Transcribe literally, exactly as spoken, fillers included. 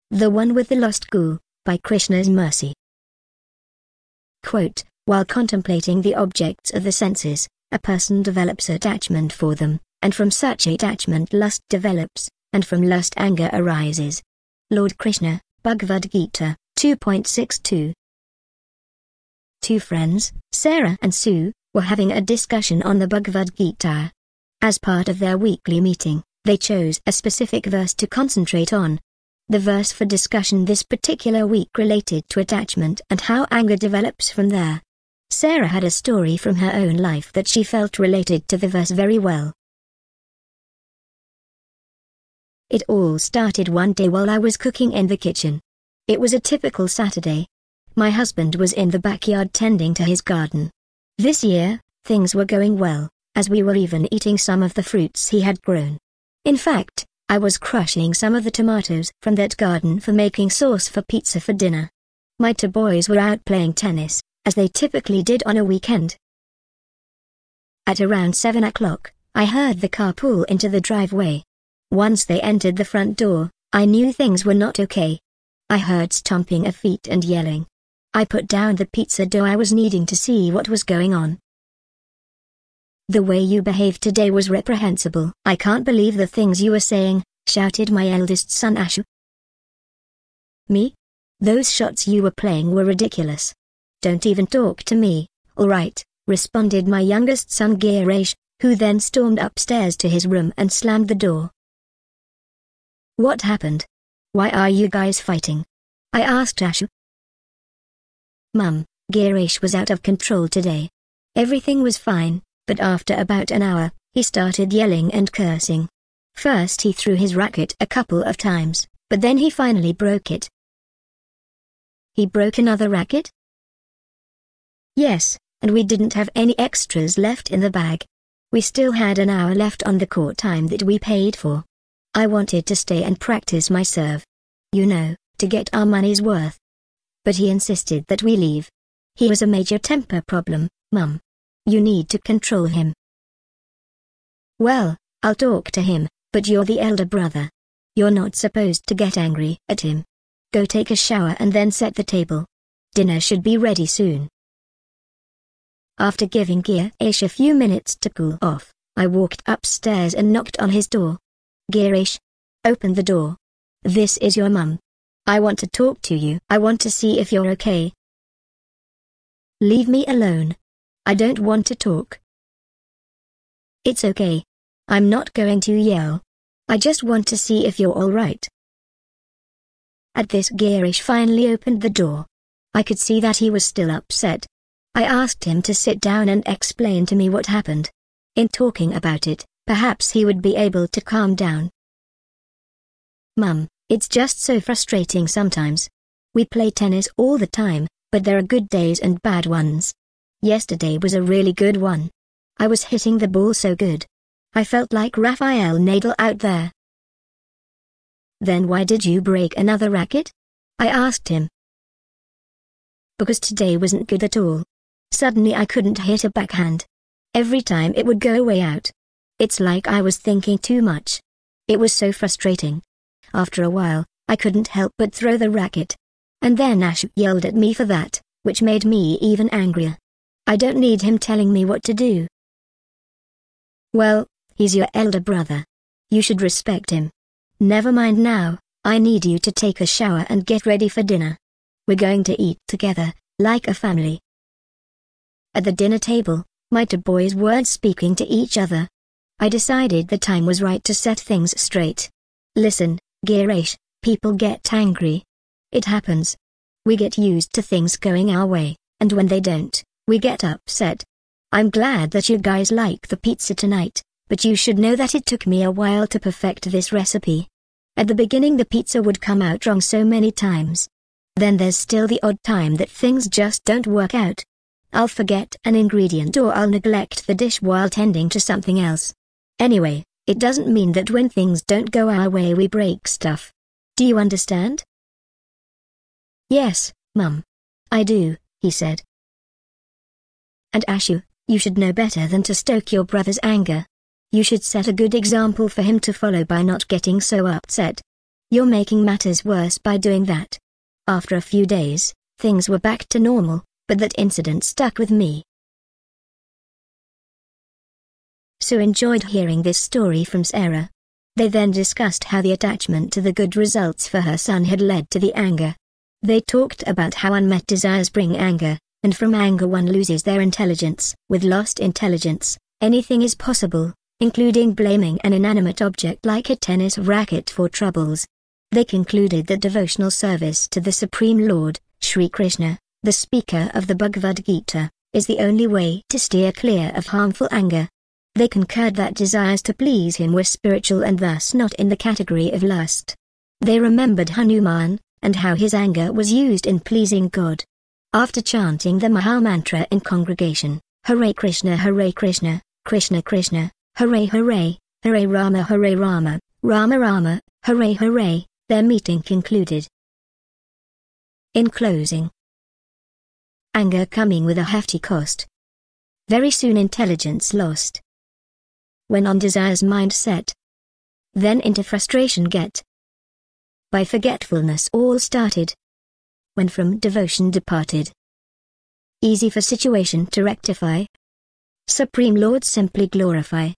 The One with the Lost Ghoul, by Krishna's Mercy. Quote, while contemplating the objects of the senses, a person develops attachment for them, and from such attachment lust develops, and from lust anger arises. Lord Krishna, Bhagavad Gita, two point six two. Two friends, Sarah and Sue, were having a discussion on the Bhagavad Gita. As part of their weekly meeting, they chose a specific verse to concentrate on. The verse for discussion this particular week related to attachment and how anger develops from there. Sarah had a story from her own life that she felt related to the verse very well. It all started one day while I was cooking in the kitchen. It was a typical Saturday. My husband was in the backyard tending to his garden. This year, things were going well, as we were even eating some of the fruits he had grown. In fact, I was crushing some of the tomatoes from that garden for making sauce for pizza for dinner. My two boys were out playing tennis, as they typically did on a weekend. At around seven o'clock, I heard the car pull into the driveway. Once they entered the front door, I knew things were not okay. I heard stomping of feet and yelling. I put down the pizza dough I was kneading to see what was going on. "The way you behaved today was reprehensible. I can't believe the things you were saying," shouted my eldest son Ashu. "Me? Those shots you were playing were ridiculous. Don't even talk to me, alright," responded my youngest son Girish, who then stormed upstairs to his room and slammed the door. "What happened? Why are you guys fighting?" I asked Ashu. "Mum, Girish was out of control today. Everything was fine. But after about an hour, he started yelling and cursing. First he threw his racket a couple of times, but then he finally broke it." "He broke another racket?" "Yes, and we didn't have any extras left in the bag. We still had an hour left on the court time that we paid for. I wanted to stay and practice my serve. You know, to get our money's worth. But he insisted that we leave. He has a major temper problem, Mum. You need to control him." "Well, I'll talk to him, but you're the elder brother. You're not supposed to get angry at him. Go take a shower and then set the table. Dinner should be ready soon." After giving Girish a few minutes to cool off, I walked upstairs and knocked on his door. "Girish, open the door. This is your mum. I want to talk to you. I want to see if you're okay." "Leave me alone. I don't want to talk." "It's okay. I'm not going to yell. I just want to see if you're all right." At this Girish finally opened the door. I could see that he was still upset. I asked him to sit down and explain to me what happened. In talking about it, perhaps he would be able to calm down. "Mum, it's just so frustrating sometimes. We play tennis all the time, but there are good days and bad ones. Yesterday was a really good one. I was hitting the ball so good. I felt like Rafael Nadal out there." "Then why did you break another racket?" I asked him. "Because today wasn't good at all. Suddenly I couldn't hit a backhand. Every time it would go way out. It's like I was thinking too much. It was so frustrating. After a while, I couldn't help but throw the racket. And then Ashu yelled at me for that, which made me even angrier. I don't need him telling me what to do." "Well, he's your elder brother. You should respect him. Never mind now, I need you to take a shower and get ready for dinner. We're going to eat together, like a family." At the dinner table, my two boys weren't speaking to each other. I decided the time was right to set things straight. "Listen, Girish, people get angry. It happens. We get used to things going our way, and when they don't, we get upset. I'm glad that you guys like the pizza tonight, but you should know that it took me a while to perfect this recipe. At the beginning the pizza would come out wrong so many times. Then there's still the odd time that things just don't work out. I'll forget an ingredient or I'll neglect the dish while tending to something else. Anyway, it doesn't mean that when things don't go our way we break stuff. Do you understand?" "Yes, Mum. I do," he said. "And Ashu, you should know better than to stoke your brother's anger. You should set a good example for him to follow by not getting so upset. You're making matters worse by doing that. After a few days, things were back to normal, but that incident stuck with me. Sue enjoyed hearing this story from Sarah. They then discussed how the attachment to the good results for her son had led to the anger. They talked about how unmet desires bring anger, and from anger one loses their intelligence. With lost intelligence, anything is possible, including blaming an inanimate object like a tennis racket for troubles. They concluded that devotional service to the Supreme Lord, Sri Krishna, the speaker of the Bhagavad Gita, is the only way to steer clear of harmful anger. They concurred that desires to please him were spiritual and thus not in the category of lust. They remembered Hanuman, and how his anger was used in pleasing God. After chanting the Maha Mantra in congregation, Hare Krishna Hare Krishna, Krishna Krishna, Hare Hare, Hare Rama Hare Rama, Rama Rama, Hare Hare, their meeting concluded. In closing, anger coming with a hefty cost. Very soon intelligence lost. When on desire's mindset, then into frustration get. By forgetfulness all started. When from devotion departed. Easy for situation to rectify. Supreme Lord simply glorify.